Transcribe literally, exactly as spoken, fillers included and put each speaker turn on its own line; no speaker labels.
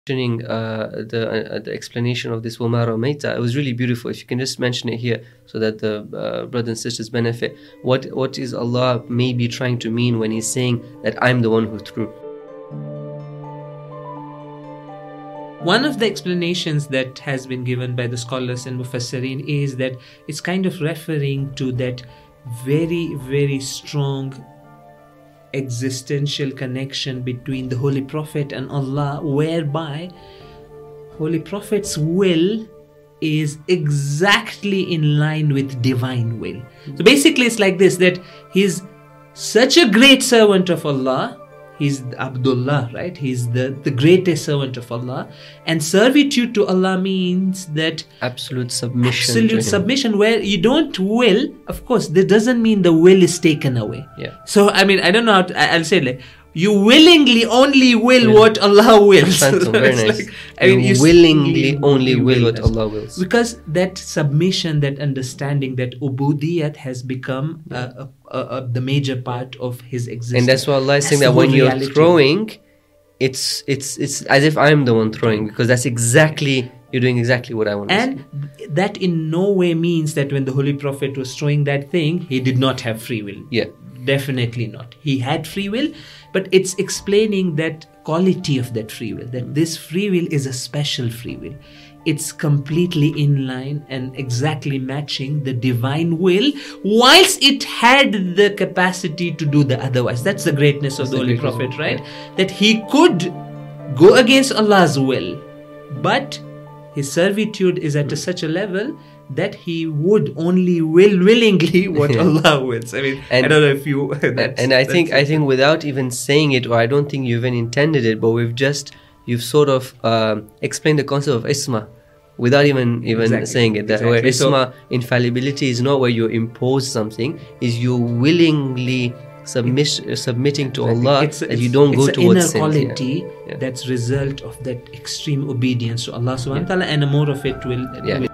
mentioning uh, the uh, the explanation of this وَمَا رَمَيْتَ, it was really beautiful. If you can just mention it here so that the uh, brothers and sisters benefit. What what is Allah maybe trying to mean when He's saying that I'm the one who threw?
One of the explanations that has been given by the scholars and Mufassirin is that it's kind of referring to that very, very strong existential connection between the Holy Prophet and Allah, whereby Holy Prophet's will is exactly in line with divine will. So basically it's like this, that he's such a great servant of Allah. He's Abdullah, right? He's the, the greatest servant of Allah. And servitude to Allah means that
absolute submission.
Absolute submission, where you don't will, of course, that doesn't mean the will is taken away.
Yeah.
So, I mean, I don't know how to, I'll say like, you willingly only will yeah. what Allah wills.
So very nice. Like, I mean, you willingly only will, will what Allah wills.
Because that submission, that understanding, that ubudiyat has become yeah. a, a, a, the major part of his existence.
And that's why Allah is saying that when you're reality. throwing, it's it's it's as if I'm the one throwing, because that's exactly, you're doing exactly what I want to
And
see.
That in no way means that when the Holy Prophet was throwing that thing, he did not have free will.
Yeah.
Definitely not. He had free will, but it's explaining that quality of that free will, that this free will is a special free will. It's completely in line and exactly matching the divine will, whilst it had the capacity to do the otherwise. That's the greatness of That's the Holy Prophet, right? Yeah. That he could go against Allah's will, but his servitude is at a, such a level that he would only will willingly what Allah wills. I mean, and, I don't know if you.
That's, and I think I think without even saying it, or I don't think you even intended it, but we've just you've sort of uh, explained the concept of isma without even even exactly. saying it. That exactly. where isma, so, infallibility, is not where you impose something; is you willingly submit uh, submitting to exactly. Allah,
it's a,
that you don't go towards
sin. It's an inner quality
yeah.
that's result of that extreme obedience to Allah Subhanahu wa Taala, and more of it will.
Yeah.
will